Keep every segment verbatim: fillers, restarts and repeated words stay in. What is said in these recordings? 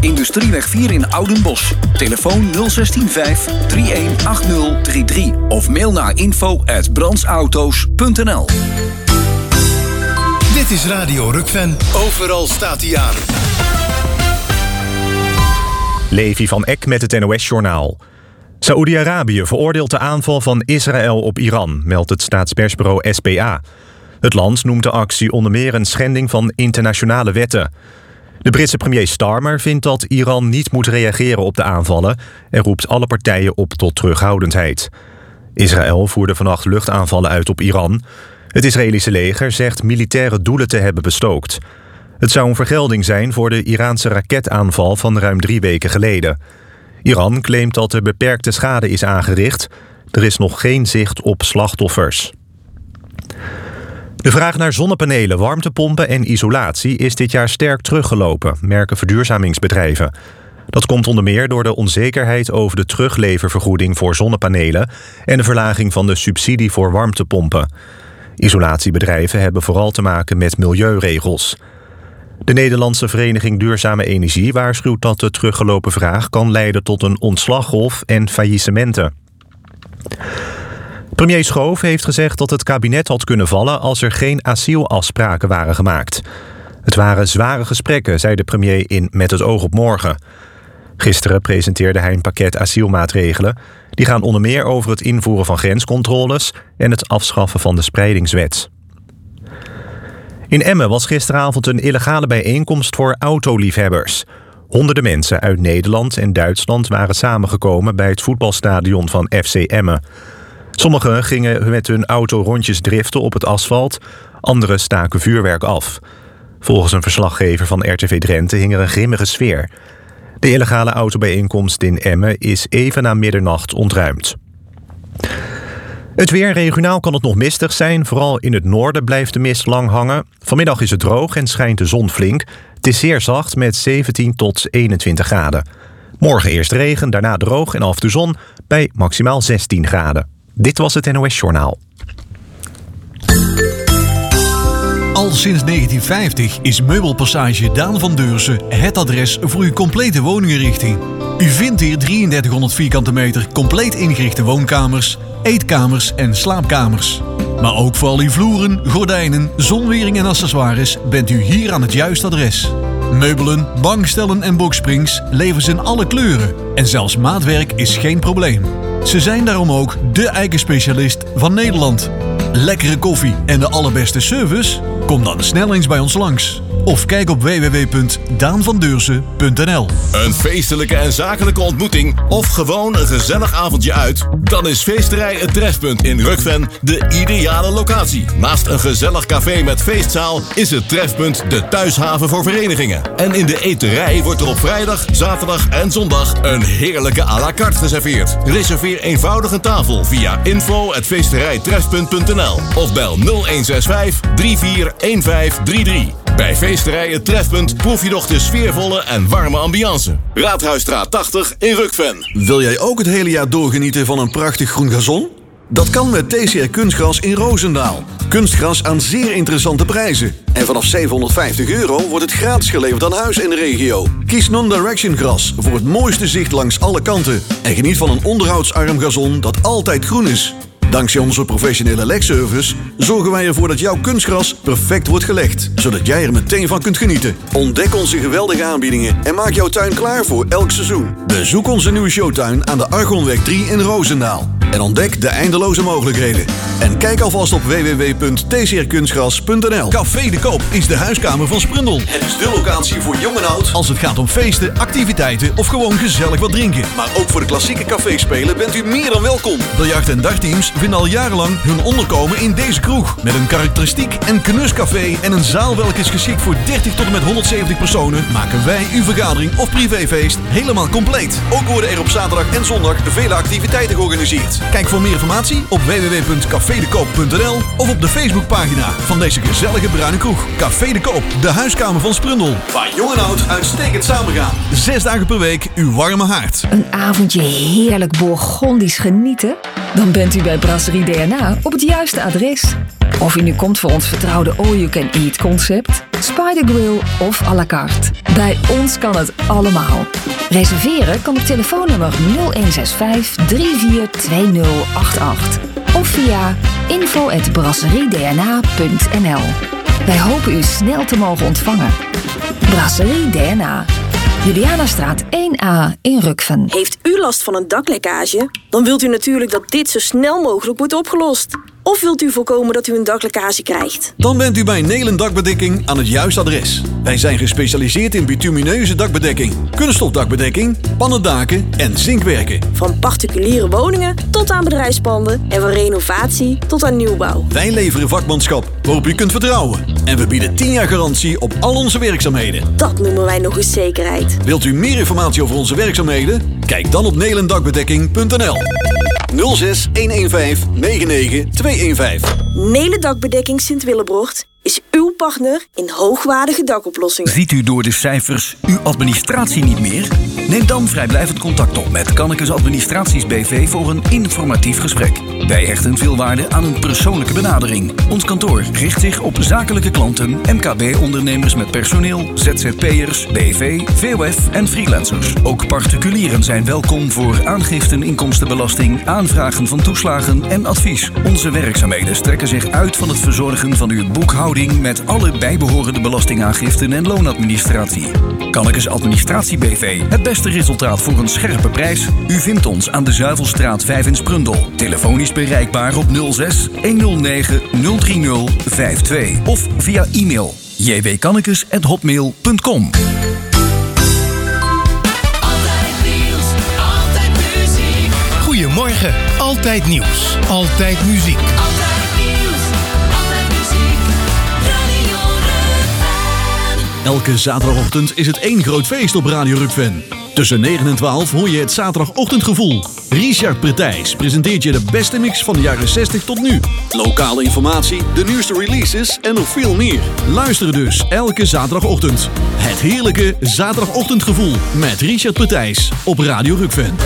Industrieweg vier in Oudenbosch. Telefoon nul zes vijf drie een acht nul drie drie of mail naar info at brandsauto's punt n l. Dit is Radio Rukven. Overal staat hij aan. Levi van Eck met het N O S-journaal. Saoedi-Arabië veroordeelt de aanval van Israël op Iran, meldt het staatspersbureau S P A. Het land noemt de actie onder meer een schending van internationale wetten. De Britse premier Starmer vindt dat Iran niet moet reageren op de aanvallen en roept alle partijen op tot terughoudendheid. Israël voerde vannacht luchtaanvallen uit op Iran. Het Israëlische leger zegt militaire doelen te hebben bestookt. Het zou een vergelding zijn voor de Iraanse raketaanval van ruim drie weken geleden. Iran claimt dat er beperkte schade is aangericht. Er is nog geen zicht op slachtoffers. De vraag naar zonnepanelen, warmtepompen en isolatie is dit jaar sterk teruggelopen, merken verduurzamingsbedrijven. Dat komt onder meer door de onzekerheid over de terugleververgoeding voor zonnepanelen en de verlaging van de subsidie voor warmtepompen. Isolatiebedrijven hebben vooral te maken met milieuregels. De Nederlandse Vereniging Duurzame Energie waarschuwt dat de teruggelopen vraag kan leiden tot een ontslaggolf en faillissementen. Premier Schoof heeft gezegd dat het kabinet had kunnen vallen als er geen asielafspraken waren gemaakt. Het waren zware gesprekken, zei de premier in Met het oog op morgen. Gisteren presenteerde hij een pakket asielmaatregelen. Die gaan onder meer over het invoeren van grenscontroles en het afschaffen van de spreidingswet. In Emmen was gisteravond een illegale bijeenkomst voor autoliefhebbers. Honderden mensen uit Nederland en Duitsland waren samengekomen bij het voetbalstadion van F C Emmen. Sommigen gingen met hun auto rondjes driften op het asfalt, anderen staken vuurwerk af. Volgens een verslaggever van R T V Drenthe hing er een grimmige sfeer. De illegale autobijeenkomst in Emmen is even na middernacht ontruimd. Het weer, regionaal kan het nog mistig zijn. Vooral in het noorden blijft de mist lang hangen. Vanmiddag is het droog en schijnt de zon flink. Het is zeer zacht met zeventien tot eenentwintig graden. Morgen eerst regen, daarna droog en af en toe zon bij maximaal zestien graden. Dit was het N O S-journaal. Al sinds negentien vijftig is Meubelpassage Daan van Deursen het adres voor uw complete woninginrichting. U vindt hier drieëndertighonderd vierkante meter compleet ingerichte woonkamers, eetkamers en slaapkamers. Maar ook voor al uw vloeren, gordijnen, zonwering en accessoires bent u hier aan het juiste adres. Meubelen, bankstellen en boxsprings leveren ze in alle kleuren. En zelfs maatwerk is geen probleem. Ze zijn daarom ook de eikenspecialist van Nederland. Lekkere koffie en de allerbeste service? Kom dan snel eens bij ons langs. Of kijk op w w w punt daan van deursen punt n l. Een feestelijke en zakelijke ontmoeting of gewoon een gezellig avondje uit? Dan is Feesterij Het Trefpunt in Rukven de ideale locatie. Naast een gezellig café met feestzaal is het Trefpunt de thuishaven voor verenigingen. En in de eterij wordt er op vrijdag, zaterdag en zondag een heerlijke à la carte geserveerd. Reserveer eenvoudig een tafel via info at feesterijtrefpunt punt n l of bel nul een zes vijf drie vier een vijf drie drie. Bij Feesterij Het Trefpunt proef je nog de sfeervolle en warme ambiance. Raadhuisstraat tachtig in Rukven. Wil jij ook het hele jaar doorgenieten van een prachtig groen gazon? Dat kan met T C R Kunstgras in Roosendaal. Kunstgras aan zeer interessante prijzen. En vanaf zevenhonderdvijftig euro wordt het gratis geleverd aan huis in de regio. Kies Non-Direction Gras voor het mooiste zicht langs alle kanten. En geniet van een onderhoudsarm gazon dat altijd groen is. Dankzij onze professionele legservice zorgen wij ervoor dat jouw kunstgras perfect wordt gelegd, zodat jij er meteen van kunt genieten. Ontdek onze geweldige aanbiedingen en maak jouw tuin klaar voor elk seizoen. Bezoek onze nieuwe showtuin aan de Argonweg drie in Roosendaal. En ontdek de eindeloze mogelijkheden. En kijk alvast op w w w punt t c r kunstgras punt n l. Café de Koop is de huiskamer van Sprundel. Het is de locatie voor jong en oud. Als het gaat om feesten, activiteiten of gewoon gezellig wat drinken. Maar ook voor de klassieke caféspelen bent u meer dan welkom. Biljart- en dartteams vinden al jarenlang hun onderkomen in deze kroeg. Met een karakteristiek en knuscafé en een zaal welke is geschikt voor dertig tot en met honderdzeventig personen, maken wij uw vergadering of privéfeest helemaal compleet. Ook worden er op zaterdag en zondag vele activiteiten georganiseerd. Kijk voor meer informatie op w w w punt café de koop punt n l of op de Facebookpagina van deze gezellige bruine kroeg. Café de Koop, de huiskamer van Sprundel. Waar jong en oud uitstekend samengaan. Zes dagen per week uw warme haard. Een avondje heerlijk Bourgondisch genieten? Dan bent u bij Brasserie D N A op het juiste adres. Of u nu komt voor ons vertrouwde all-you-can-eat concept, Spider Grill of à la carte. Bij ons kan het allemaal. Reserveren kan op telefoonnummer nul een zes vijf drie vier twee nul acht acht of via info at brasseriedna punt n l. Wij hopen u snel te mogen ontvangen. Brasserie D N A. Julianastraat één A in Rukven. Heeft u last van een daklekkage? Dan wilt u natuurlijk dat dit zo snel mogelijk wordt opgelost. Of wilt u voorkomen dat u een daklekkage krijgt? Dan bent u bij Nelen Dakbedekking aan het juiste adres. Wij zijn gespecialiseerd in bitumineuze dakbedekking, kunststof dakbedekking, pannendaken en zinkwerken. Van particuliere woningen tot aan bedrijfspanden en van renovatie tot aan nieuwbouw. Wij leveren vakmanschap waarop u kunt vertrouwen. En we bieden tien jaar garantie op al onze werkzaamheden. Dat noemen wij nog eens zekerheid. Wilt u meer informatie over onze werkzaamheden? Kijk dan op nelendakbedekking punt n l. nul zes een een vijf negen negen twee een vijf. Nelen Dakbedekking Sint-Willebrocht is uw partner in hoogwaardige dakoplossingen. Ziet u door de cijfers uw administratie niet meer? Neem dan vrijblijvend contact op met Kannekes Administraties B V voor een informatief gesprek. Wij hechten veel waarde aan een persoonlijke benadering. Ons kantoor richt zich op zakelijke klanten, M K B-ondernemers met personeel, Z Z P'ers, B V, V O F en freelancers. Ook particulieren zijn welkom voor aangiften inkomstenbelasting, aanvragen van toeslagen en advies. Onze werkzaamheden strekken zich uit van het verzorgen van uw boekhouding met alle bijbehorende belastingaangiften en loonadministratie. Kannekes Administratie B V. Het beste resultaat voor een scherpe prijs? U vindt ons aan de Zuivelstraat vijf in Sprundel. Telefonisch bereikbaar op nul zes een nul negen nul drie nul vijf twee of via e-mail j w kannekes at hotmail punt com. Goedemorgen, altijd nieuws, altijd muziek. Elke zaterdagochtend is het één groot feest op Radio Rukven. Tussen negen en twaalf hoor je het zaterdagochtendgevoel. Richard Pretijs presenteert je de beste mix van de jaren zestig tot nu. Lokale informatie, de nieuwste releases en nog veel meer. Luister dus elke zaterdagochtend. Het heerlijke zaterdagochtendgevoel met Richard Pretijs op Radio Rukven.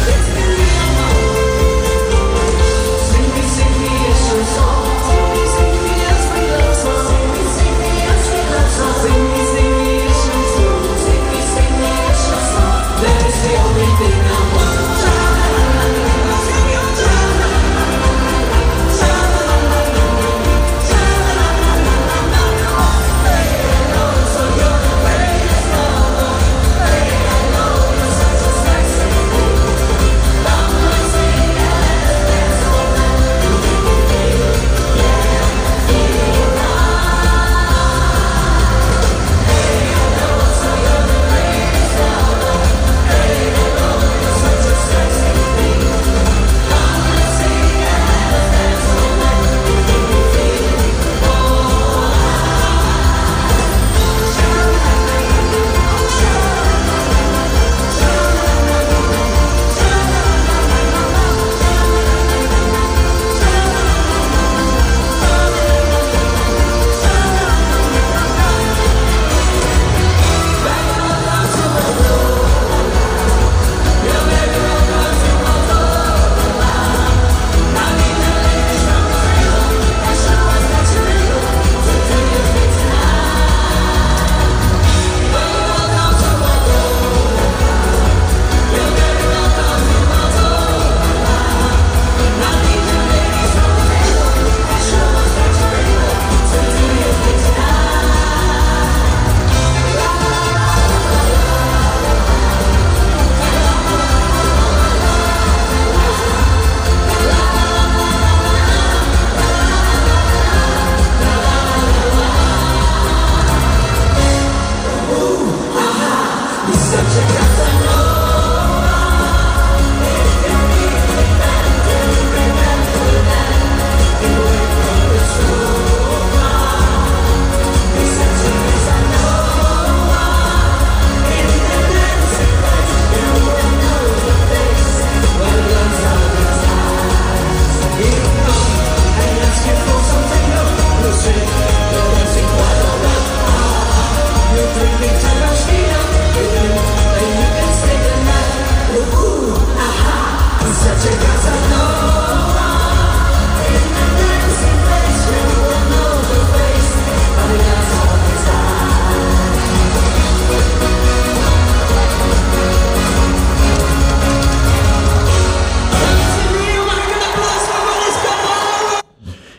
Thank you.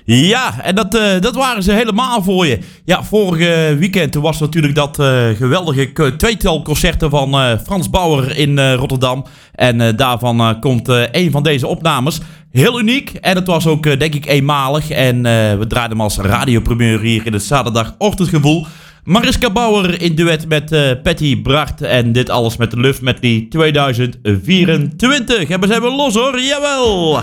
Ja, en dat, uh, dat waren ze helemaal voor je. Ja, vorige weekend was natuurlijk dat uh, geweldige tweetal concerten van uh, Frans Bauer in uh, Rotterdam. En uh, daarvan uh, komt uh, een van deze opnames. Heel uniek en het was ook uh, denk ik eenmalig. En uh, we draaiden hem als radioprimeur hier in het zaterdagochtendgevoel. Mariska Bauer in duet met uh, Patty Bracht. En dit alles met de Love Medley tweeduizend vierentwintig. En we zijn weer los hoor, jawel!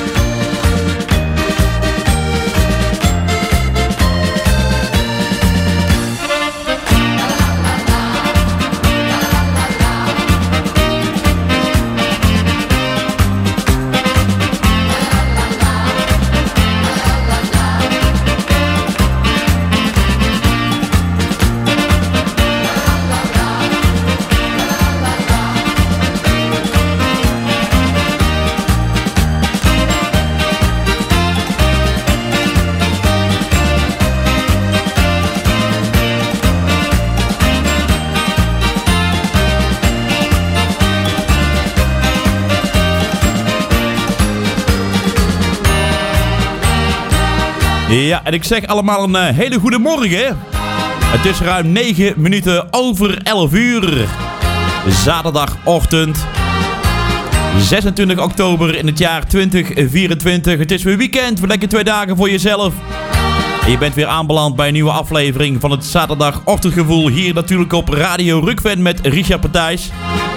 Ja, en ik zeg allemaal een uh, hele goede morgen. Het is ruim negen minuten over elf uur. Zaterdagochtend. zesentwintig oktober in het jaar twintig vierentwintig. Het is weer weekend, weer lekker twee dagen voor jezelf. En je bent weer aanbeland bij een nieuwe aflevering van het Zaterdagochtendgevoel. Hier natuurlijk op Radio Rukven met Richard Partijs.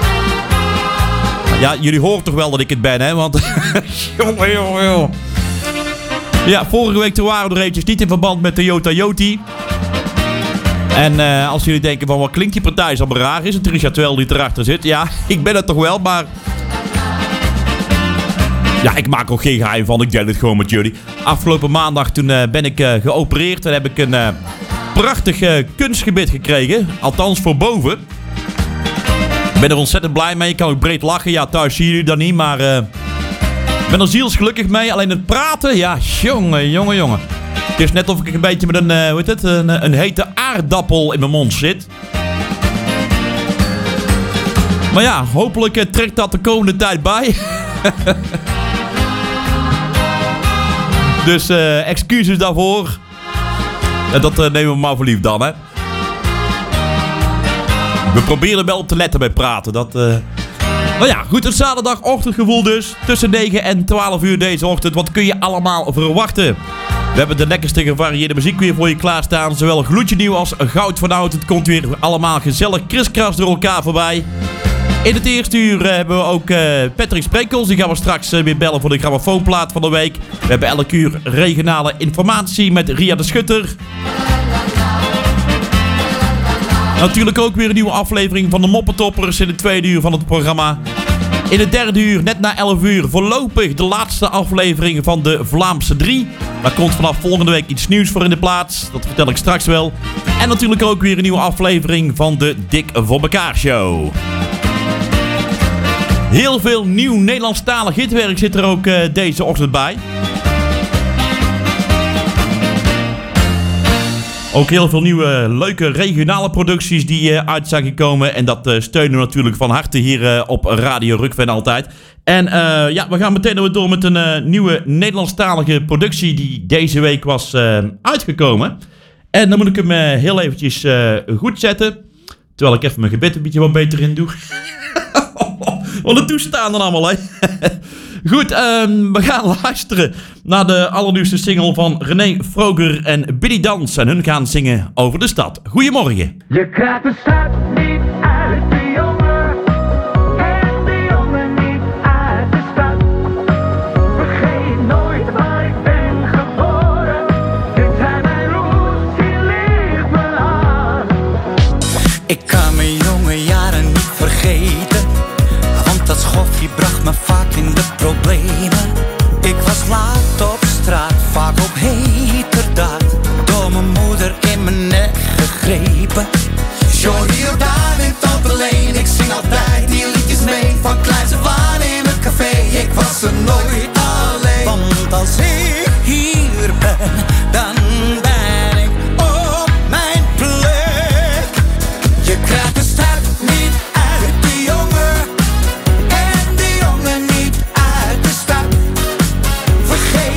Ja, jullie horen toch wel dat ik het ben, hè? Want... jongen, jongen, jongen. Ja, vorige week waren we er eventjes niet in verband met Toyota Yoti. En uh, als jullie denken van wat klinkt die partij zo raar, is het Richard wel die erachter zit. Ja, ik ben het toch wel, maar... Ja, ik maak ook geen geheim van, ik deel het gewoon met jullie. Afgelopen maandag toen uh, ben ik uh, geopereerd en heb ik een uh, prachtig uh, kunstgebit gekregen. Althans voor boven. Ik ben er ontzettend blij mee, ik kan ook breed lachen. Ja, thuis zien jullie dat niet, maar... Uh, Ik ben er zielsgelukkig mee, alleen het praten, ja, jongen, jongen, jongen. Het is net of ik een beetje met een, uh, hoe heet het, een, een hete aardappel in mijn mond zit. Maar ja, hopelijk uh, trekt dat de komende tijd bij. Dus uh, excuses daarvoor. En dat uh, nemen we maar voor lief dan, hè. We proberen wel op te letten bij praten, dat... Uh... Nou ja, goed, het zaterdagochtendgevoel dus. Tussen negen en twaalf uur deze ochtend. Wat kun je allemaal verwachten? We hebben de lekkerste gevarieerde muziek weer voor je klaarstaan. Zowel gloedje nieuw als goud van oud. Het komt weer allemaal gezellig kriskras door elkaar voorbij. In het eerste uur uh, hebben we ook uh, Patrick Sprekels. Die gaan we straks uh, weer bellen voor de grammofoonplaat van de week. We hebben elk uur regionale informatie met Ria de Schutter. Natuurlijk ook weer een nieuwe aflevering van de Moppentoppers in het tweede uur van het programma. In het derde uur, net na elf uur, voorlopig de laatste aflevering van de Vlaamse drie. Daar komt vanaf volgende week iets nieuws voor in de plaats. Dat vertel ik straks wel. En natuurlijk ook weer een nieuwe aflevering van de Dik voor Mekaar show. Heel veel nieuw Nederlandstalig hitwerk zit er ook uh, deze ochtend bij. Ook heel veel nieuwe leuke regionale producties die uh, uit zijn gekomen. En dat uh, steunen we natuurlijk van harte hier uh, op Radio Rukven altijd. En uh, ja, we gaan meteen weer door met een uh, nieuwe Nederlandstalige productie die deze week was uh, uitgekomen. En dan moet ik hem uh, heel eventjes uh, goed zetten. Terwijl ik even mijn gebed een beetje wat beter in doe. Wat een toestaan dan allemaal, hè. Goed, um, we gaan luisteren naar de allernieuwste single van René Froger en Billy Dans. En hun gaan zingen over de stad. Goedemorgen. Je krijgt de stad niet uit de jongen. En de jongen niet uit de stad. Vergeet nooit waar ik ben geboren. Dit zijn mijn roots, hier ligt mijn hart. Ik kan mijn jonge jaren niet vergeten. Want dat schoffie bracht me vaak in de problemen. Ik was laat op straat, vaak op heterdaad. Door mijn moeder in mijn nek gegrepen. John hier daar in Tante-Leen. Ik zing altijd die liedjes mee. Van Kleinse Waan in het café. Ik was er nooit alleen. Want als ik hier ben, dan ben ik op mijn plek. Je krijgt de stad niet uit de jongen. En de jongen niet uit de stad. Vergeet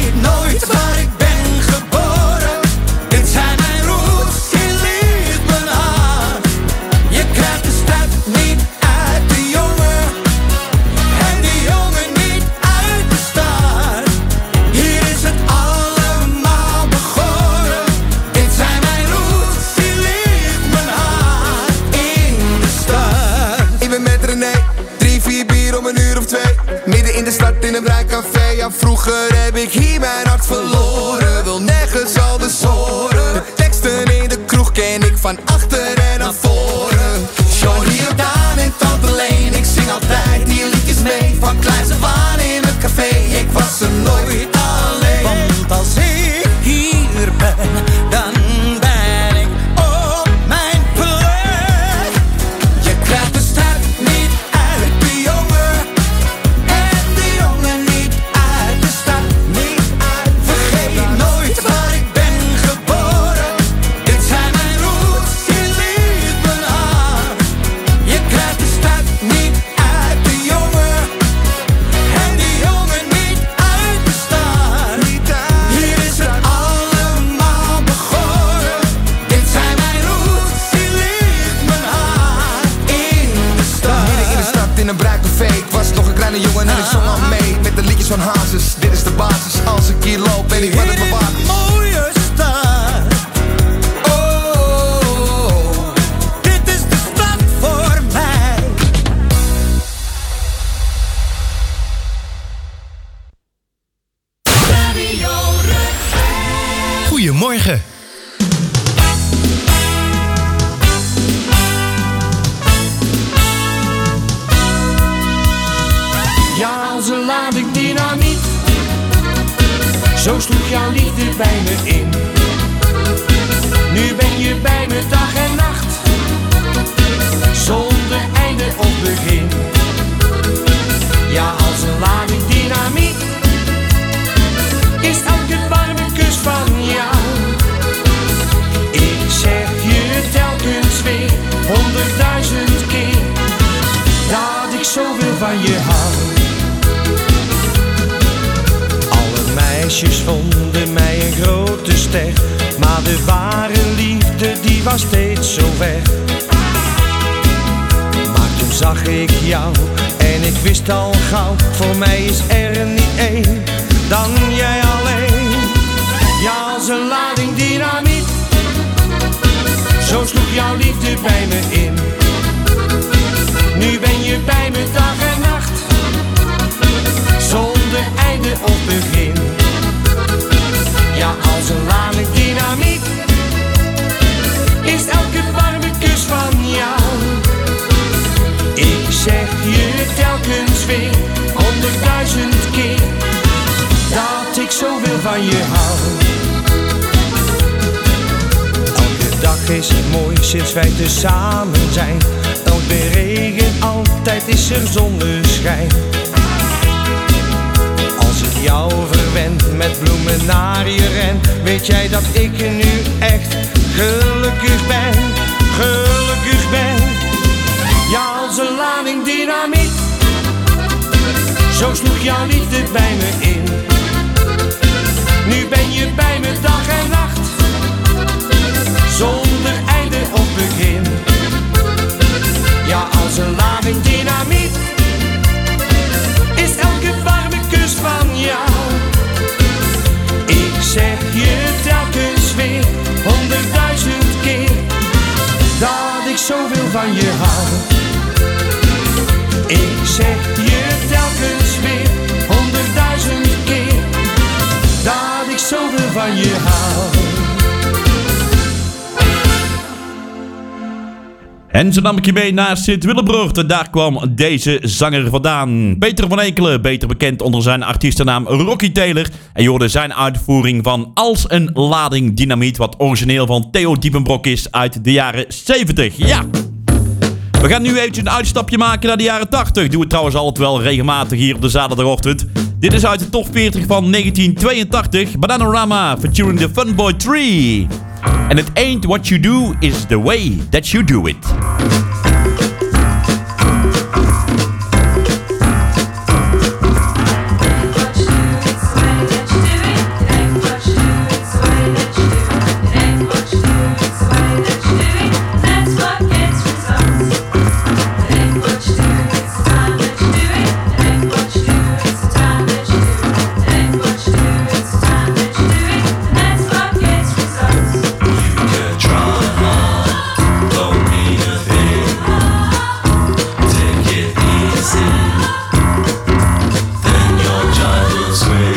dan vroeger heb ik hier mijn hart verloren. Wil nergens anders horen. De teksten in de kroeg ken ik van achter en naar voren. John hier Daan en Tante Leen, ik zing altijd die liedjes mee. Van kleins af aan in het café, ik was er nooit alleen. Want als ik hier ben, dan ben ik op mijn plek. Je krijgt de stad niet uit de jongen, en de jongen niet uit de stad, niet uit. Vergeet nooit waar ik ben geboren. Dit zijn mijn roots, hier ligt mijn hart. Je krijgt de stad niet uit de jongen, en de jongen niet uit de stad. Hier is het allemaal begonnen. Dit zijn mijn roots, hier ligt mijn hart. In de stad. Midden in de stad in een bruikcafé. Ik was nog een kleine jongen en ik zong al mee met de liedjes van Hazes. Dit is de basis. Als ik hier loop, weet ik wat het me waard is. Mooie stad. Oh, oh, oh, oh. Dit is de stad voor mij. Goedemorgen. Ja, als een lading dynamiet. Zo sloeg jouw liefde bij me in. Nu ben je bij me dag en nacht, zonder einde of begin. Ja, als een lading dynamiet is elke warme kus van jou. Ik zeg je telkens weer, honderdduizend keer, dat ik zoveel van je hou. Alle meisjes vonden mij een grote ster, maar de ware liefde die was steeds zo ver. Maar toen zag ik jou en ik wist al gauw, voor mij is er niet één dan jij alleen. Ja, als een lading dynamiet, zo sloeg jouw liefde bij me in. Nu ben je bij me dag en nacht, zonder einde of begin. Ja, als een lading dynamiet is elke warme kus van jou. Ik zeg je telkens weer, honderdduizend keer, dat ik zoveel van je hou. Elke dag is mooi sinds wij tezamen zijn. Elke regen, altijd is er zonneschijn. Als ik jou verwend, met bloemen naar je ren, weet jij dat ik nu echt gelukkig ben, gelukkig ben. Ja, als een lading dynamiet, zo sloeg jouw liefde bij me in. Nu ben je bij me dag en nacht, zonder einde of begin. Ja, als een lading dynamiet is elke warme kus van jou. Ik zeg je telkens weer, honderdduizend keer, dat ik zoveel van je hou. Ik zeg je telkens weer, honderdduizend keer, dat ik zoveel van je hou. En zo nam ik je mee naar Sint-Willebroort en daar kwam deze zanger vandaan. Peter van Ekelen, beter bekend onder zijn artiestennaam Rocky Taylor. En je hoorde zijn uitvoering van Als een lading dynamiet, wat origineel van Theo Diepenbrok is uit de jaren zeventig. Ja! We gaan nu even een uitstapje maken naar de jaren tachtig. Doen we trouwens altijd wel regelmatig hier op de zaterdagochtend. Dit is uit de top veertig van negentien tweeëntachtig. Bananarama featuring the Funboy Tree. And it ain't what you do, is the way that you do it. Swing.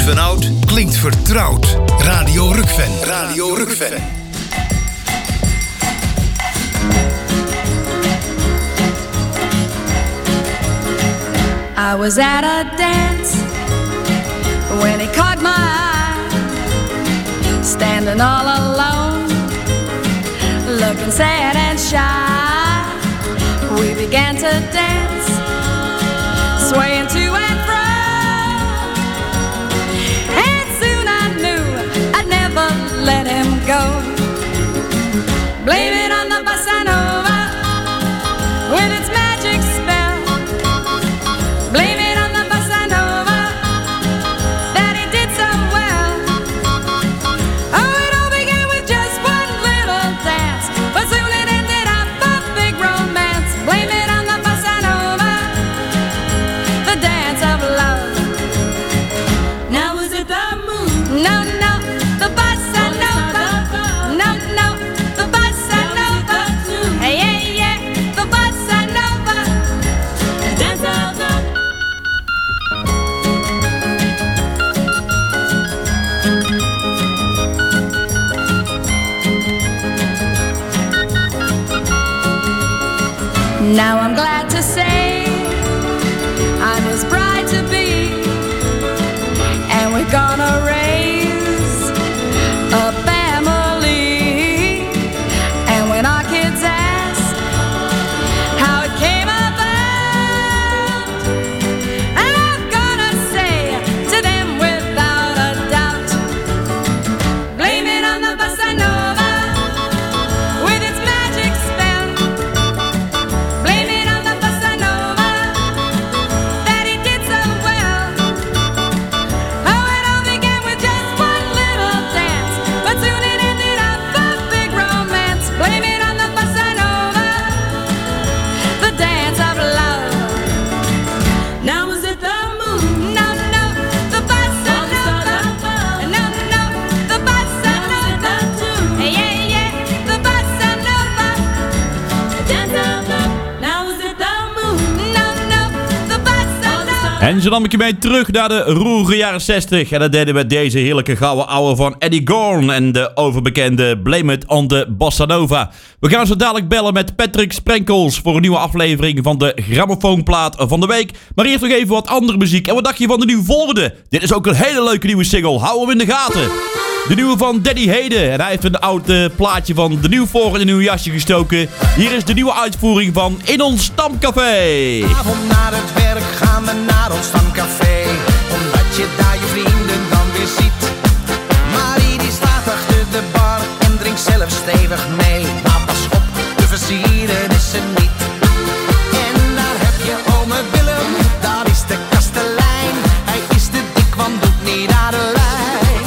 van oud klinkt vertrouwd. Radio Rukven. Radio Rukven. I was at a dance when he caught my eye, standing all alone, looking sad and shy. We began to dance, swaying to and fro, and soon I knew I'd never let him go. Blame it on the bossa nova with its magic spell. Blame it on the bossa nova that he did so well. Oh, it all began with just one little dance, but soon it ended up a big romance. Blame it on the bossa nova, the dance of love. Now was it the moon? No, no, the bossa nova. No, no, the bossa nova. Hey, yeah, yeah, the bossa nova, the dance of love. Now I'm glad to say I'm his bride to be, and we're gonna raise a family. And when our kids ask how it came about, I'm gonna say to them without a doubt, blame it on the bossa nova with its magic spell. Blame it on the bossa nova that he did so well. Oh, it all began with just one little dance, but soon it ended up a big romance. Blame it on the bossa nova, the dance of love. Now was it the moon? No, no, the bossa nova. No, no, the bossa nova. Yeah, yeah, the bossa nova, the dance of love. Now was it the moon? No, no, the bossa nova. En zo nam ik je mee terug naar de roerige jaren zestig. En dat deden we met deze heerlijke gouden ouwe van Eddie Gorn en de overbekende Blame It on the Bossa Nova. We gaan zo dadelijk bellen met Patrick Sprenkels voor een nieuwe aflevering van de grammofoonplaat van de week. Maar eerst nog even wat andere muziek. En wat dacht je van de nieuwe volgende? Dit is ook een hele leuke nieuwe single. Hou hem in de gaten. De nieuwe van Daddy Heden. En hij heeft een oud eh, plaatje van de nieuw voor in een nieuw jasje gestoken. Hier is de nieuwe uitvoering van In ons Stamcafé. Avond naar het werk gaan we naar ons stamcafé, omdat je daar je vrienden dan weer ziet. Marie die staat achter de bar en drinkt zelf stevig mee. Maar pas op, te versieren is ze niet. En daar heb je ome Willem, daar is de kastelein. Hij is te dik, want doet niet aan de lijn.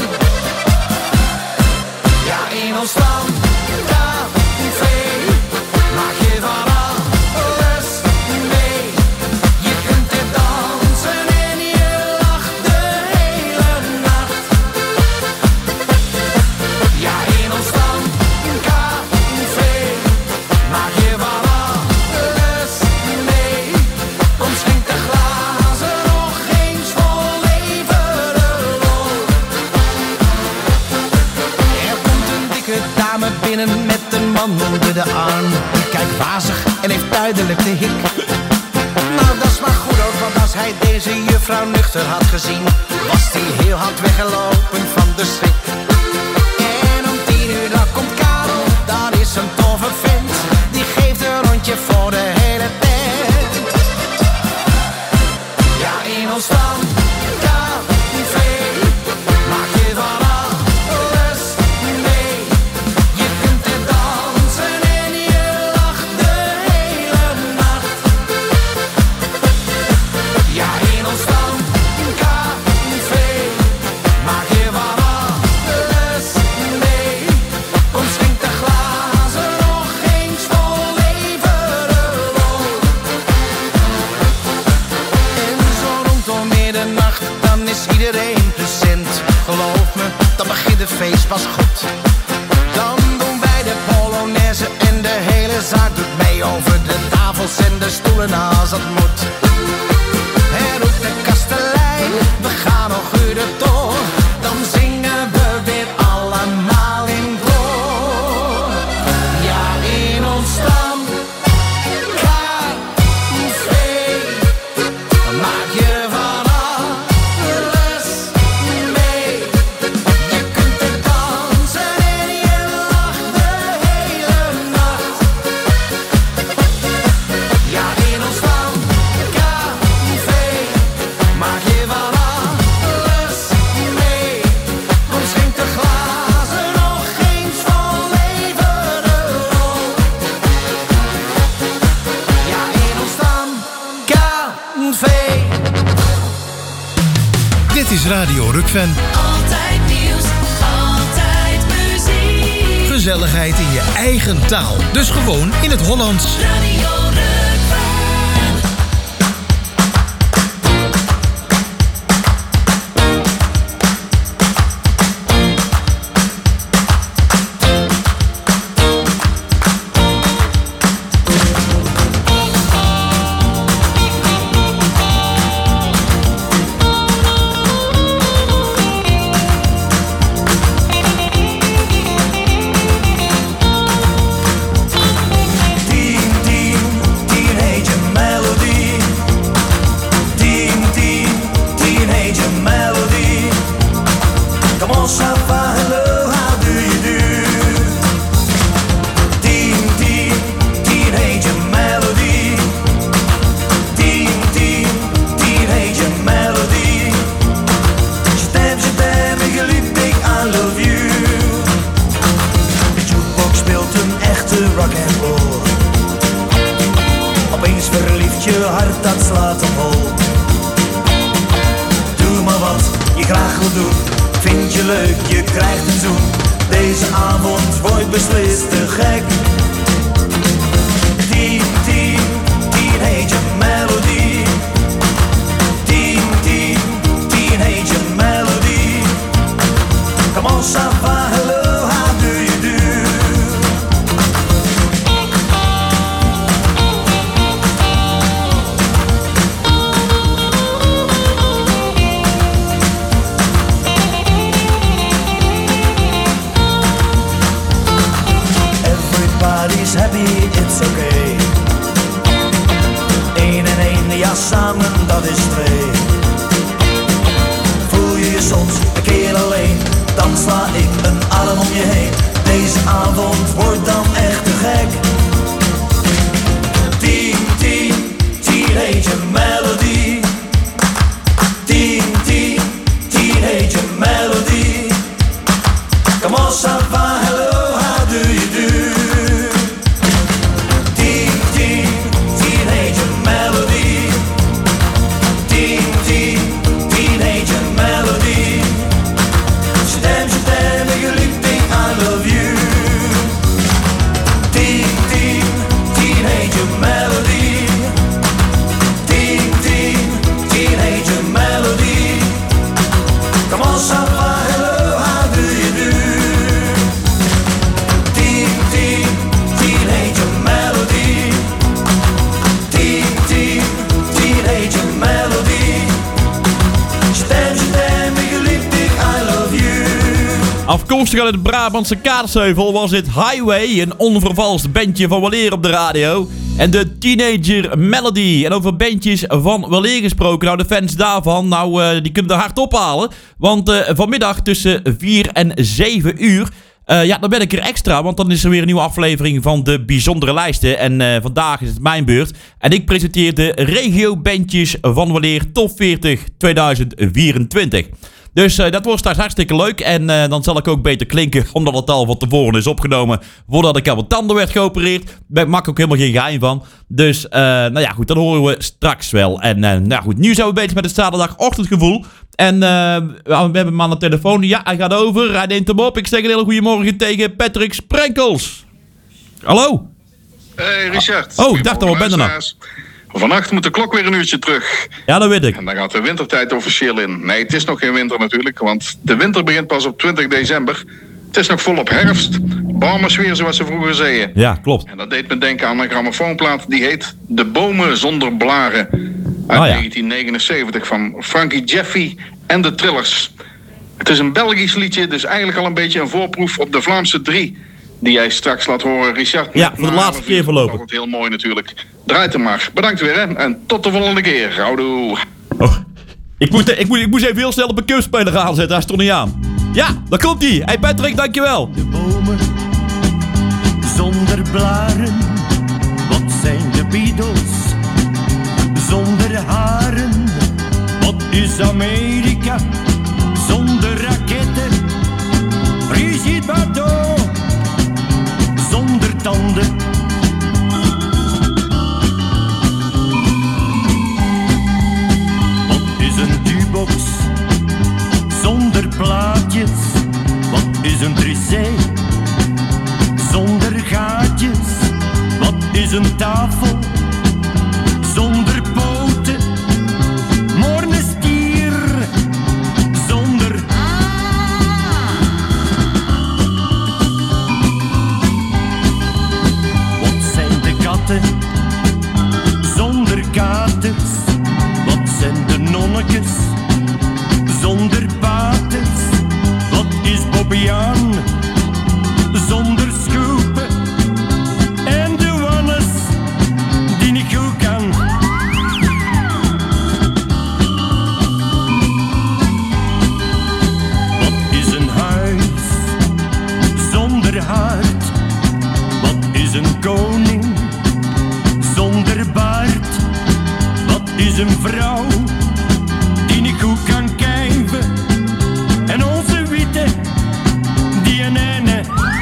Ja, in ons stamcafé maak je van alles mee. Je kunt er dansen en je lacht de hele nacht. Ja, in ons stamcafé maak je van alles mee. Kom, schenk de glazen nog eens vol leven de lol. Er komt een dikke dame binnen met een man onder de arm. Die kijkt wazig en heeft duidelijk de hik. Nou, dat is maar goed ook, want als hij deze juffrouw nuchter had gezien, was hij heel hard weggelopen van de schrik. En om tien uur dan komt Karel, dat is een toffe vent. Die geeft een rondje voor de hele tent. Ja, in ons stamcafé maak je van alles mee. Je kunt er dansen en je lacht de hele nacht. Ja, in ons stamcafé maak je van alles mee. Kom, schenk de glazen nog eens vol leven de lol. En zo rondom middernacht, dan is iedereen present. Geloof me, dan begint het feest pas goed. Dan doen wij de polonaise en de hele zaak doet mee over de tafels en de stoelen als het moet. En roept de kastelein, we gaan nog uren door. is Radio Rukven. Altijd nieuws, altijd muziek. Gezelligheid in je eigen taal. Dus gewoon in het Hollands. Radio Rukven. Afkomstig uit het Brabantse Kaatsheuvel was dit Highway, een onvervalst bandje van weleer op de radio. En de Teenager Melody. En over bandjes van weleer gesproken, nou de fans daarvan, nou uh, die kunnen er hard ophalen. Want uh, vanmiddag tussen vier en zeven uur, uh, ja dan ben ik er extra. Want dan is er weer een nieuwe aflevering van de bijzondere lijsten. En uh, vandaag is het mijn beurt. En ik presenteer de regio bandjes van weleer Top veertig tweeduizend vierentwintig. Dus uh, dat wordt straks hartstikke leuk. En uh, dan zal ik ook beter klinken, omdat het al van tevoren is opgenomen. Voordat ik aan mijn tanden werd geopereerd. Daar maak ik ook helemaal geen geheim van. Dus, uh, nou ja, goed, dat horen we straks wel. En, uh, nou goed, nu zijn we bezig met het zaterdagochtendgevoel. En uh, we hebben hem aan de telefoon. Ja, hij gaat over. Hij neemt hem op. Ik zeg een hele goede morgen tegen Patrick Sprenkels. Hallo. Hey Richard. Oh, ik dacht al, wat ben je nou? Vannacht moet de klok weer een uurtje terug. Ja, dat weet ik. En dan gaat de wintertijd officieel in. Nee, het is nog geen winter natuurlijk, want de winter begint pas op twintig december. Het is nog volop herfst. Barmersfeer, zoals ze vroeger zeiden. Ja, klopt. En dat deed me denken aan een grammofoonplaat die heet De Bomen Zonder Blaren. Uit oh, ja. negentien negenenzeventig van Frankie Jeffy en de Trillers. Het is een Belgisch liedje, dus eigenlijk al een beetje een voorproef op de Vlaamse drie. Die jij straks laat horen, Richard. Ja, voor de laatste keer voorlopig. Dat is heel mooi natuurlijk. Draait hem maar. Bedankt weer hè. En tot de volgende keer. Houdoe. Oh, ik, moet, ik, moet, ik moest even heel snel op een cupspeler aanzetten. Hij stond niet aan. Ja, daar komt hij. Hey Patrick, dankjewel. De bomen zonder blaren. Wat zijn de Beatles zonder haren? Wat is Amerika zonder raketten? Brigitte Bardot zonder tanden. Wat is een jukebox is een tafel zonder poten, morgen een stier zonder. Wat zijn de katten zonder katers? Wat zijn de nonnekes zonder paters? Wat is Bobbejaan zonder schoepen? En de Wannes die niet goed kan. Wat is een huis zonder haard? Wat is een koning zonder baard? Wat is een vrouw die niet goed kan kijven? En onze witte die een ene.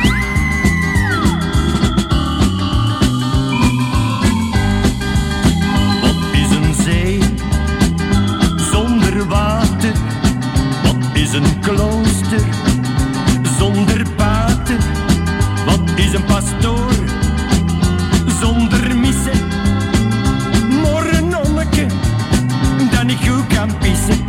Wat is een zee zonder water? Wat is een klooster zonder pater? Wat is een pastoor zonder missen? Morgen nonneke dat niet goed kan pissen.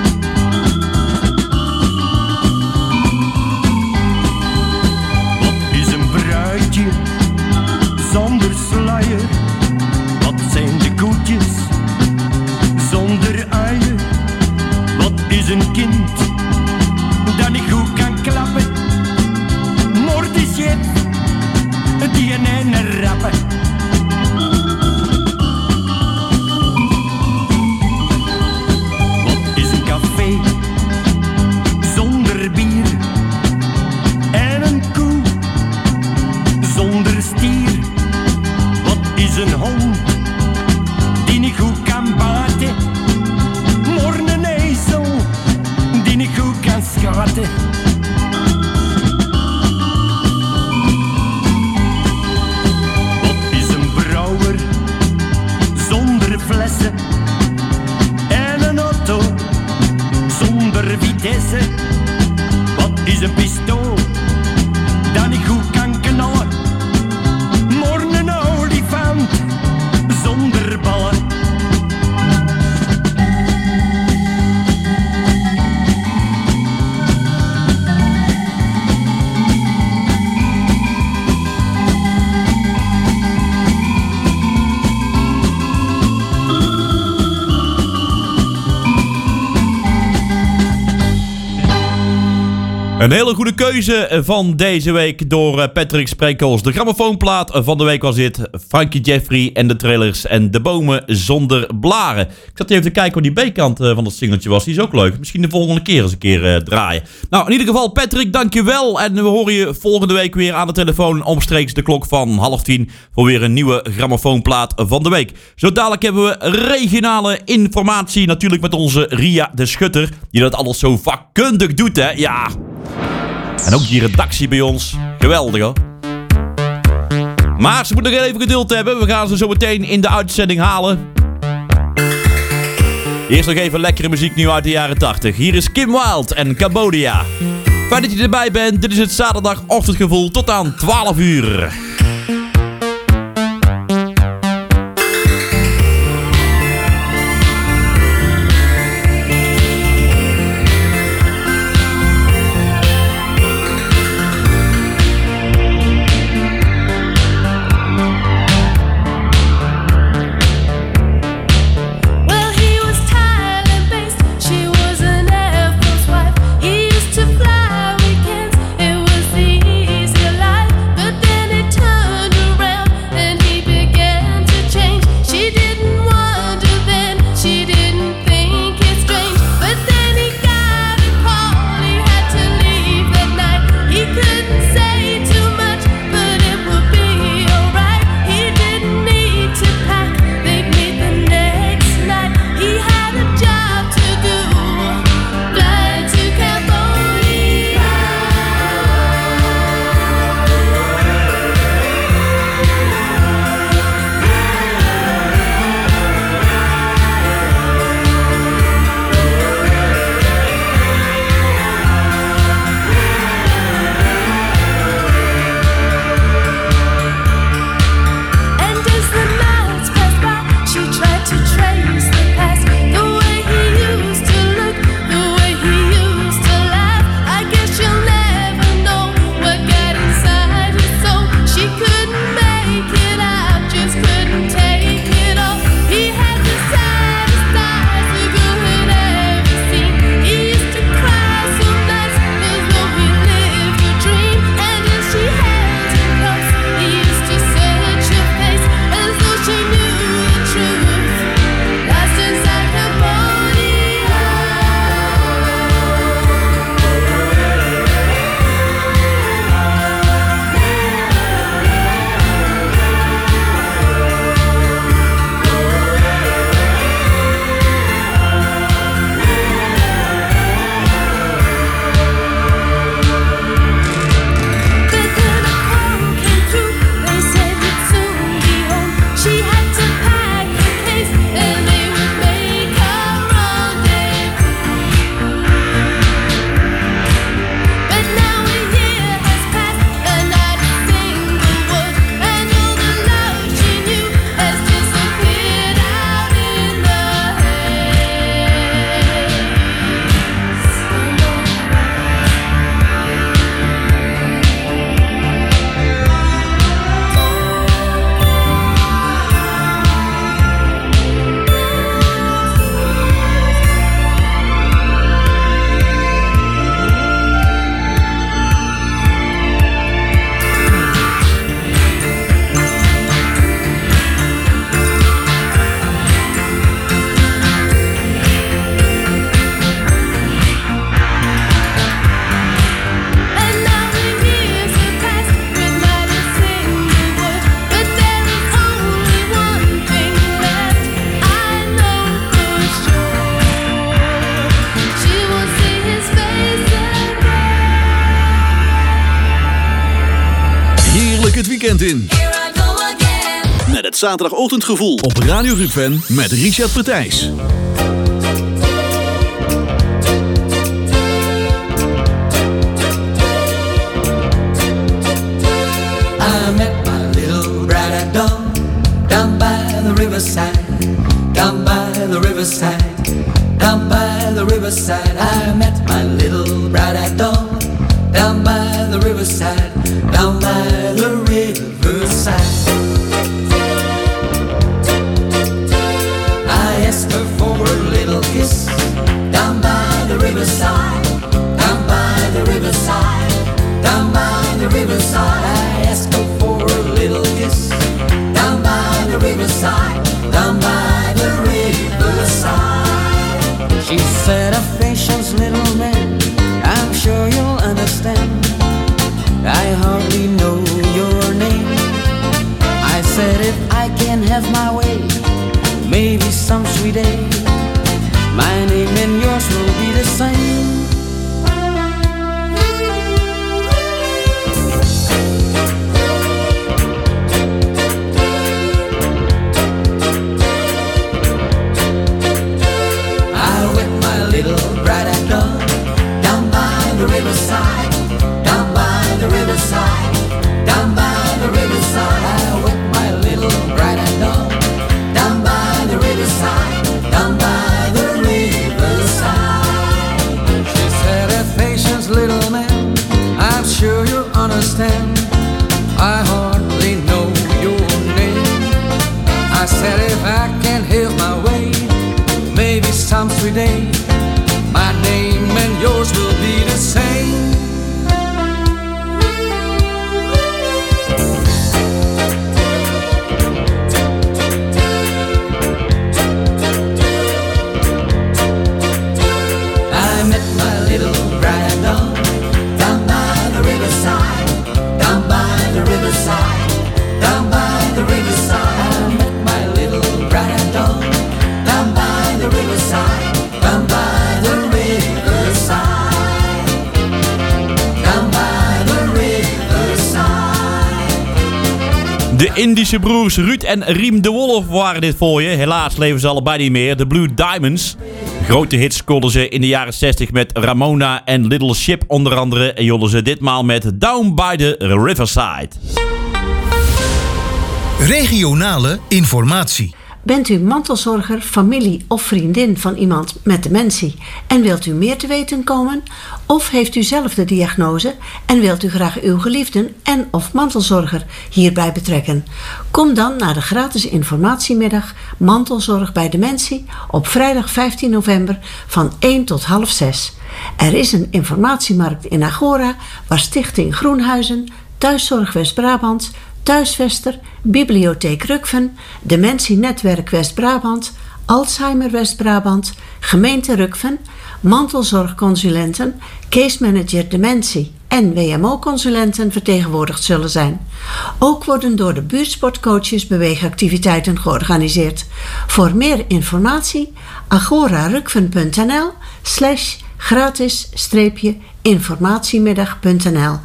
Wat is een bruidje zonder sluier? Wat zijn de koetjes zonder uien? Wat is een kind dat niet goed kan klappen? Moord is je die een ene rappen. Wat is een café zonder bier? En een koe zonder stier? Wat is een hond die niet goed kan baten? Morgen een ezel die niet goed kan schaten. Wat is een brouwer zonder flessen? En een auto zonder vitesse? Wat is een pistool dat niet goed kan knallen? Morgen een olifant zonder ballen. Een hele goede keuze van deze week door Patrick Spreekels. De grammofoonplaat van de week was dit. Frankie Jeffrey en de Trailers en de bomen zonder blaren. Ik zat even te kijken wat die B-kant van het singeltje was. Die is ook leuk. Misschien de volgende keer eens een keer uh, draaien. Nou, in ieder geval Patrick, dankjewel. En we horen je volgende week weer aan de telefoon omstreeks de klok van half tien voor weer een nieuwe grammofoonplaat van de week. Zo dadelijk hebben we regionale informatie. Natuurlijk met onze Ria de Schutter. Die dat alles zo vakkundig doet, hè. Ja. En ook die redactie bij ons. Geweldig, hoor. Maar ze moeten nog even geduld hebben. We gaan ze zo meteen in de uitzending halen. Eerst nog even lekkere muziek nieuw uit de jaren tachtig. Hier is Kim Wilde en Cambodia. Fijn dat je erbij bent. Dit is het zaterdagochtendgevoel tot aan twaalf uur. Fly weekends, it was the easy life, but then it turned weekend in. Met het zaterdagochtendgevoel op Radio Rukven met Richard Partijs. I met my little bride down, down by the riverside, down by the riverside, down by the riverside. I met my little bride down, down by the riverside, down by the riverside. I asked her for a little kiss, down by the riverside, down by the riverside, down by the riverside. I asked her for a little kiss, down by the riverside, down by the riverside. She said, "Affection's little man, I'm sure you'll understand. I hardly know your name." I said, "If I can have my way, maybe some sweet day, my name and yours will be the same." I hardly know your name. I said, "If I can have my way, maybe some sweet day, my name and yours will be the same." I met my little bride down, down by the riverside, down by the riverside, down by the riverside. I met my little bride down, down by the riverside, down by the riverside, down by the riverside. De Indische broers Ruud en Riem de Wolf waren dit voor je. Helaas leven ze allebei niet meer. De Blue Diamonds. Grote hits scoorden ze in de jaren zestig met Ramona en Little Ship onder andere. En joden ze ditmaal met Down by the Riverside. Regionale informatie. Bent u mantelzorger, familie of vriendin van iemand met dementie en wilt u meer te weten komen? Of heeft u zelf de diagnose en wilt u graag uw geliefden en of mantelzorger hierbij betrekken? Kom dan naar de gratis informatiemiddag Mantelzorg bij Dementie op vrijdag vijftien november van één tot half zes. Er is een informatiemarkt in Agora waar Stichting Groenhuizen, Thuiszorg West-Brabant, Thuisvester, Bibliotheek Rukven, Dementienetwerk West-Brabant, Alzheimer West-Brabant, Gemeente Rukven, mantelzorgconsulenten, case manager dementie en W M O-consulenten vertegenwoordigd zullen zijn. Ook worden door de buurtsportcoaches beweegactiviteiten georganiseerd. Voor meer informatie agorarukven.nl slash gratis streepje informatiemiddag.nl.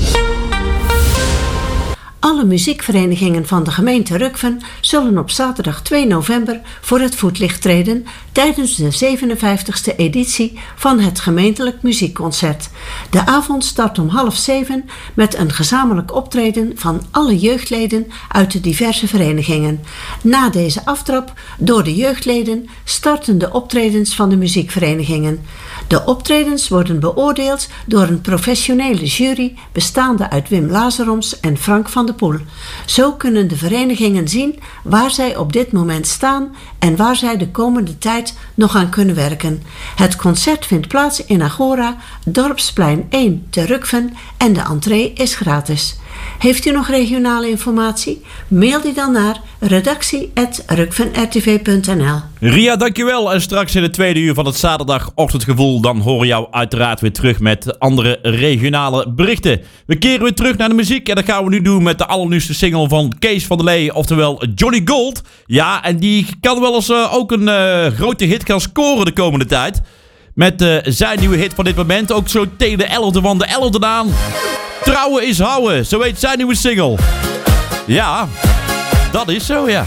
Alle muziekverenigingen van de gemeente Rukven zullen op zaterdag twee november voor het voetlicht treden tijdens de zevenenvijftigste editie van het gemeentelijk muziekconcert. De avond start om half zeven met een gezamenlijk optreden van alle jeugdleden uit de diverse verenigingen. Na deze aftrap door de jeugdleden starten de optredens van de muziekverenigingen. De optredens worden beoordeeld door een professionele jury bestaande uit Wim Lazaroms en Frank van de Poel. Zo kunnen de verenigingen zien waar zij op dit moment staan en waar zij de komende tijd nog aan kunnen werken. Het concert vindt plaats in Agora, Dorpsplein één te Rukven en de entree is gratis. Heeft u nog regionale informatie? Mail die dan naar redactie at rukven r t v punt n l. Ria, dankjewel. En straks in het tweede uur van het zaterdagochtendgevoel dan horen we jou uiteraard weer terug met andere regionale berichten. We keren weer terug naar de muziek en dat gaan we nu doen met de allernieuwste single van Kees van der Lee, oftewel Johnny Gold. Ja, en die kan wel eens uh, ook een uh, grote hit gaan scoren de komende tijd. Met uh, zijn nieuwe hit van dit moment, ook zo tegen de elfde van de elfde aan. Trouwen is houden, zo heet zijn nieuwe single. Ja, dat is zo, ja.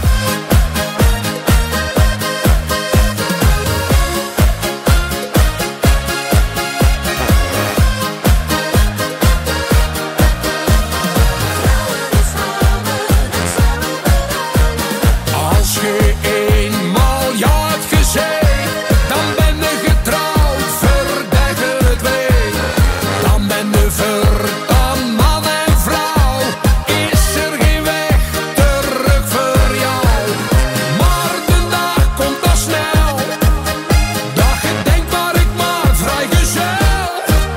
Als je eenmaal ja hebt gezegd, dan ben je getrouwd, verder het weet. Dan ben je verdampt man en vrouw, is er geen weg terug voor jou. Maar de dag komt al snel, dat je denkt waar ik maar vrijgezel.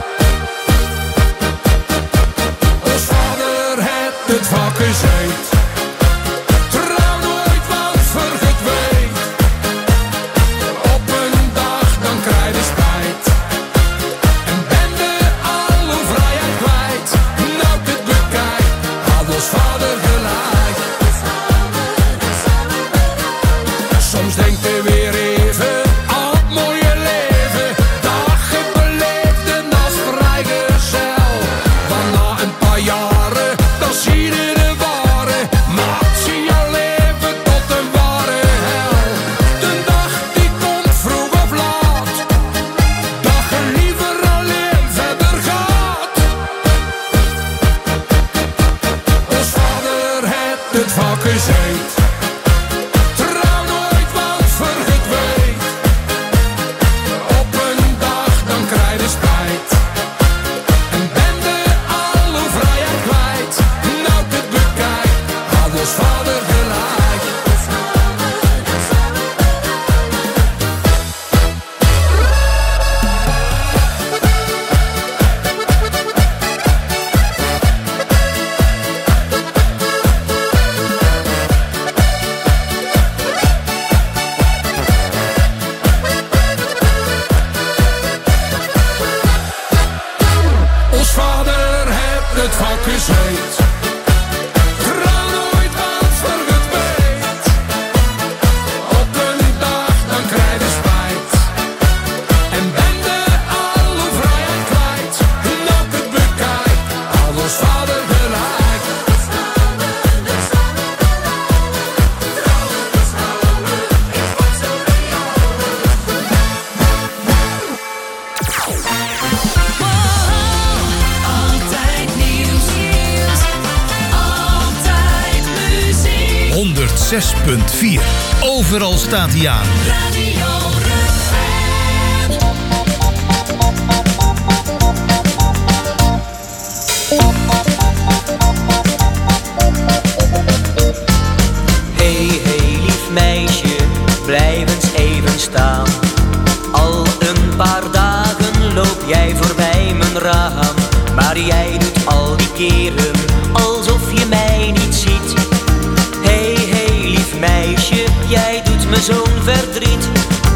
Ons vader heeft het vaak gezegd. zes punt vier. Overal staat hij aan. Hey, hey, lief meisje, blijf eens even staan. Al een paar dagen loop jij voorbij mijn raam. Maar jij doet al die keren alsof je mij niet ziet. Hey, hey, lief meisje, jij doet me zo'n verdriet.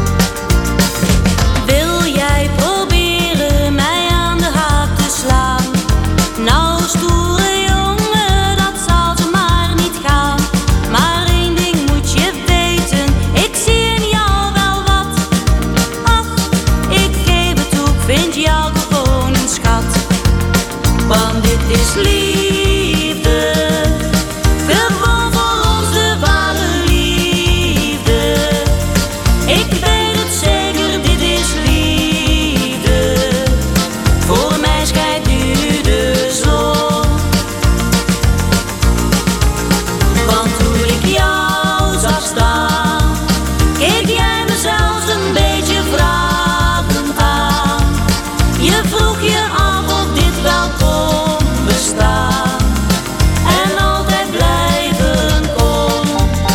Wil jij proberen mij aan de haak te slaan? Nou, stoere jongen, dat zal zo maar niet gaan. Maar één ding moet je weten, ik zie in jou wel wat. Ach, ik geef het toe, ik vind jou gewoon een schat. Want dit is liefde, gewoon voor ons de ware liefde. Ik weet het zeker, dit is liefde. Voor mij schijnt nu de zon. Want toen ik jou zag staan, keek jij me zelfs een beetje vragend aan. Je vroeg je af of dit wel kon bestaan en altijd blijven kon.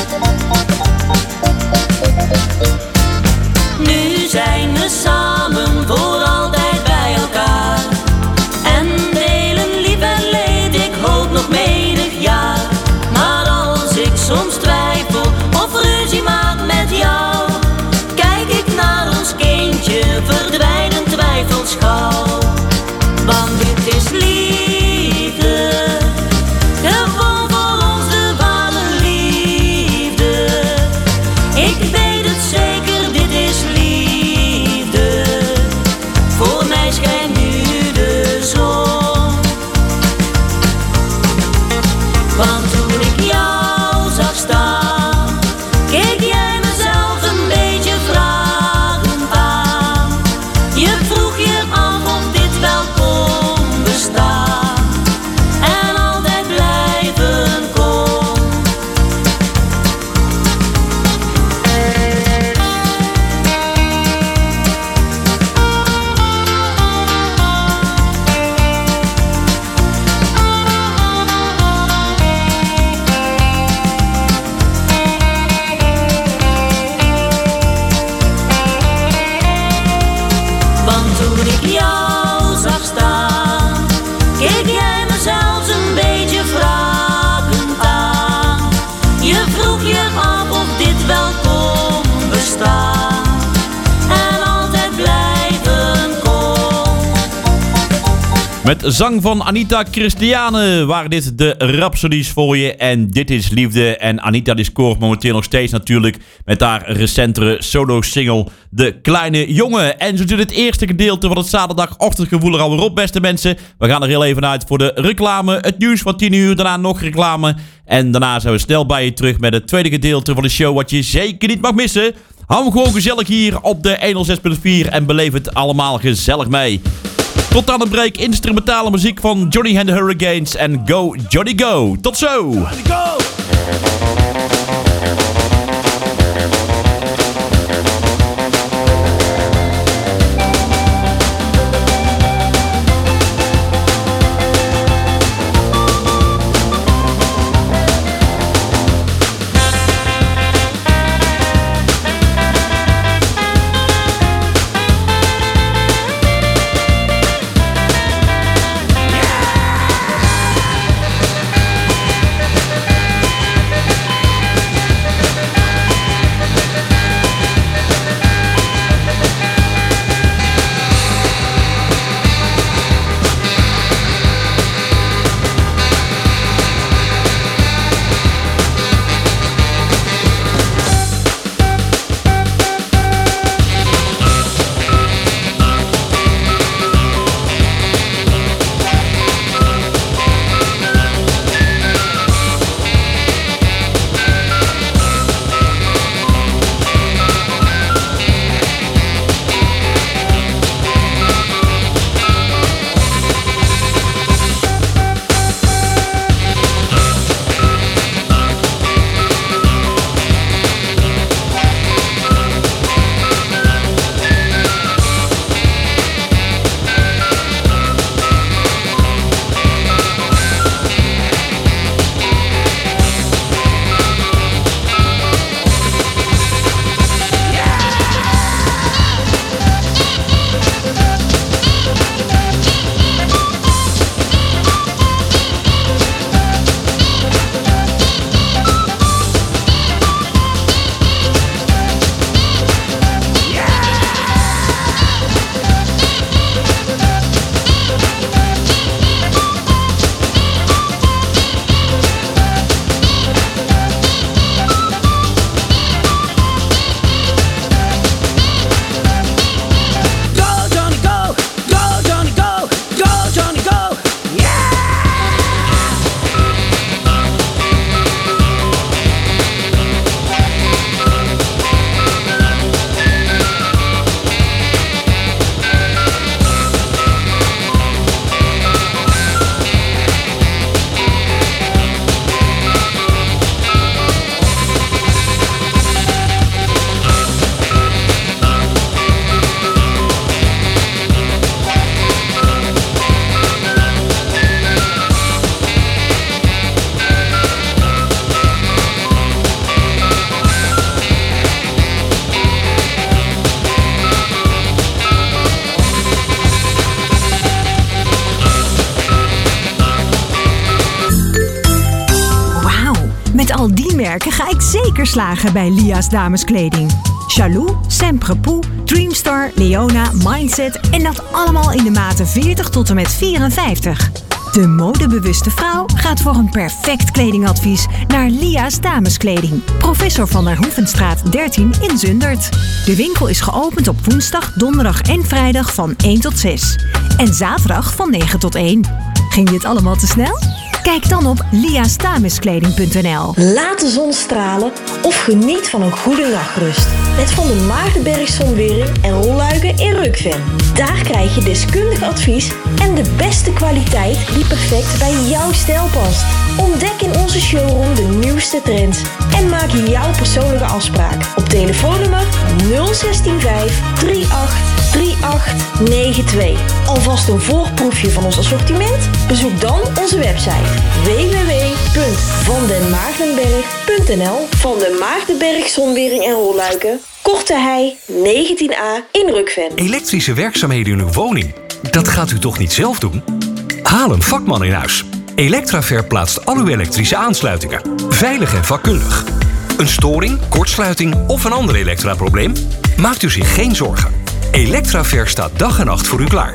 Nu zijn we samen voor altijd bij elkaar en delen lief en leed, ik hoop nog menig jaar. Maar als ik soms twijfel of ruzie maak met jou, kijk ik naar ons kindje, verdwijnen twijfels gauw. Want dit is liefde, gewoon voor ons de ware liefde. Ik weet het zeker, dit is liefde. Voor mij schijnt nu de zon. Want toen ik jou Met zang van Anita Christiane waren dit de Rhapsodies voor je. En dit is liefde. En Anita die scoort momenteel nog steeds natuurlijk met haar recentere solo-single De Kleine Jongen. En zo zit het eerste gedeelte van het zaterdagochtendgevoel er alweer op, beste mensen. We gaan er heel even uit voor de reclame. Het nieuws van tien uur, daarna nog reclame. En daarna zijn we snel bij je terug met het tweede gedeelte van de show, wat je zeker niet mag missen. Hou hem gewoon gezellig hier op de honderdzes punt vier en beleef het allemaal gezellig mee. Tot aan de break instrumentale muziek van Johnny and the Hurricanes en Go Johnny Go. Tot zo! Johnny, go! Ga ik zeker slagen bij Lia's dameskleding. Chalou, Semprepoux, Dreamstar, Leona, Mindset en dat allemaal in de maten veertig tot en met vierenvijftig. De modebewuste vrouw gaat voor een perfect kledingadvies naar Lia's dameskleding. Professor van der Hoevenstraat dertien in Zundert. De winkel is geopend op woensdag, donderdag en vrijdag van één tot zes. En zaterdag van negen tot één. Ging dit allemaal te snel? Kijk dan op lias dameskleding punt n l. Laat de zon stralen of geniet van een goede nachtrust. Met Van der Maardenberg Zonwering en rolluiken in Rukven. Daar krijg je deskundig advies en de beste kwaliteit die perfect bij jouw stijl past. Ontdek in onze showroom de nieuwste trends en maak jouw persoonlijke afspraak op telefoonnummer nul zestien vijf drieëntachtig drieëntachtig negenentwintig. Alvast een voorproefje van ons assortiment? Bezoek dan onze website w w w punt van den maardenberg punt n l. Van den Maardenberg Zonwering en rolluiken, Korte Hei negentien a in Rukven. Elektrische werkzaamheden in uw woning, dat gaat u toch niet zelf doen? Haal een vakman in huis. Electraver plaatst al uw elektrische aansluitingen. Veilig en vakkundig. Een storing, kortsluiting of een ander elektraprobleem? Maakt u zich geen zorgen. Electraver staat dag en nacht voor u klaar.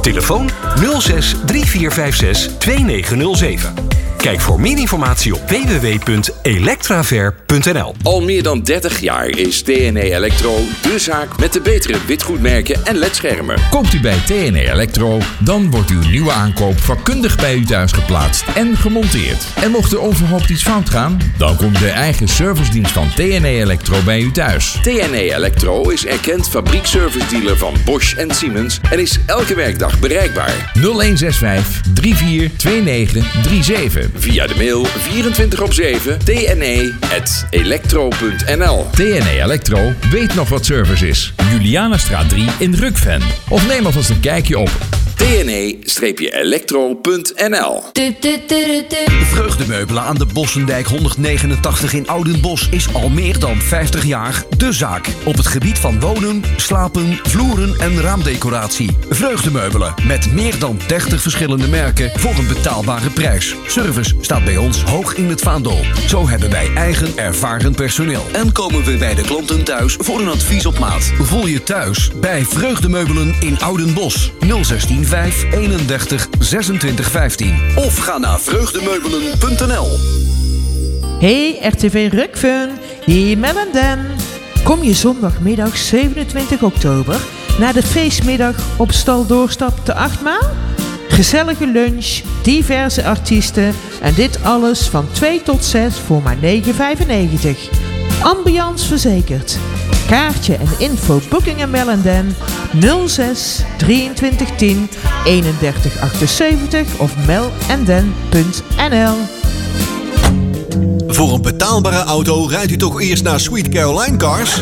Telefoon nul zes drie vier vijf zes twee negen nul zeven. Kijk voor meer informatie op w w w punt electraver punt n l. Al meer dan dertig jaar is T N E Electro de zaak met de betere witgoedmerken en ledschermen. Koopt u bij T N E Electro, dan wordt uw nieuwe aankoop vakkundig bij u thuis geplaatst en gemonteerd. En mocht er onverhoopt iets fout gaan, dan komt de eigen servicedienst van T N E Electro bij u thuis. T N E Electro is erkend fabriekservice-dealer van Bosch en Siemens en is elke werkdag bereikbaar. nul een zes vijf drie vier twee negen drie zeven. Via de mail vierentwintig op zeven t n e punt electro punt n l. T N E Electro weet nog wat service is. Julianastraat drie in Rukven. Of neem alvast een kijkje op t n e electro punt n l. Vreugdemeubelen aan de Bossendijk honderdnegenentachtig in Oudenbosch is al meer dan vijftig jaar de zaak. Op het gebied van wonen, slapen, vloeren en raamdecoratie. Vreugdemeubelen met meer dan dertig verschillende merken voor een betaalbare prijs. Service staat bij ons hoog in het vaandel. Zo hebben wij eigen ervaren personeel. En komen we bij de klanten thuis voor een advies op maat. Voel je thuis bij Vreugdemeubelen in Oudenbosch. nul zestien vijf eenendertig zesentwintig vijftien. Of ga naar vreugdemeubelen punt n l. Hey R T V Rukven, hier Mel en Dan. Kom je zondagmiddag zevenentwintig oktober naar de feestmiddag op Stal Doorstap te Achtmaal? Gezellige lunch, diverse artiesten en dit alles van twee tot zes voor maar negen vijfennegentig. Ambiance verzekerd. Kaartje en info Booking en Mel en Dan nul zes drieëntwintig tien eenendertig achtenzeventig of mel en dan punt n l. Voor een betaalbare auto rijdt u toch eerst naar Sweet Caroline Cars?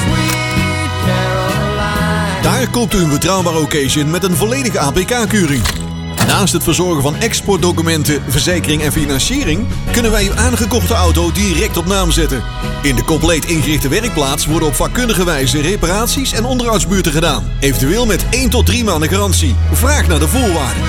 Daar koopt u een betrouwbare occasion met een volledige A P K-keuring. Naast het verzorgen van exportdocumenten, verzekering en financiering kunnen wij uw aangekochte auto direct op naam zetten. In de compleet ingerichte werkplaats worden op vakkundige wijze reparaties en onderhoudsbeurten gedaan. Eventueel met één tot drie maanden garantie. Vraag naar de voorwaarden.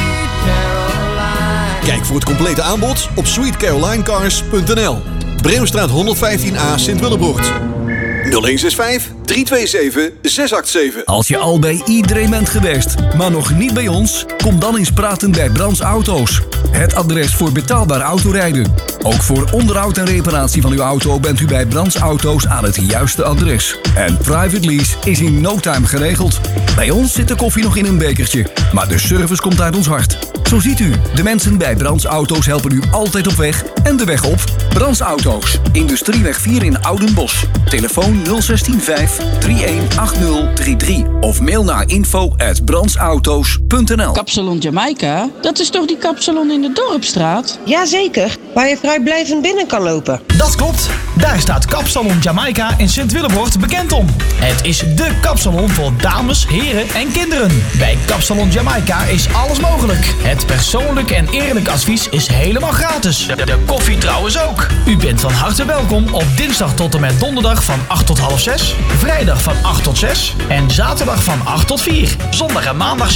Kijk voor het complete aanbod op sweet caroline cars punt n l. Breemstraat honderdvijftien A Sint-Willebroort. nul een zes vijf drie twee zeven zes acht zeven. Als je al bij iedereen bent geweest, maar nog niet bij ons, kom dan eens praten bij Brands Auto's. Het adres voor betaalbaar autorijden. Ook voor onderhoud en reparatie van uw auto bent u bij Brands Auto's aan het juiste adres. En private lease is in no time geregeld. Bij ons zit de koffie nog in een bekertje, maar de service komt uit ons hart. Zo ziet u, de mensen bij Brands Auto's helpen u altijd op weg en de weg op. Brands Auto's, Industrieweg vier in Oudenbosch. Telefoon nul zestien vijf drieëntig achtzig drieëndertig of mail naar info at brandsauto's punt n l. Kapsalon Jamaica, dat is toch die kapsalon in de Dorpstraat? Jazeker, waar je vrijblijvend binnen kan lopen. Dat klopt, daar staat Kapsalon Jamaica in Sint-Willebroort bekend om. Het is dé kapsalon voor dames, heren en kinderen. Bij Kapsalon Jamaica is alles mogelijk. Het persoonlijk en eerlijk advies is helemaal gratis. De, de koffie trouwens ook. U bent van harte welkom op dinsdag tot en met donderdag van acht tot half zes, vrijdag van acht tot zes en zaterdag van acht tot vier. Zondag en maandag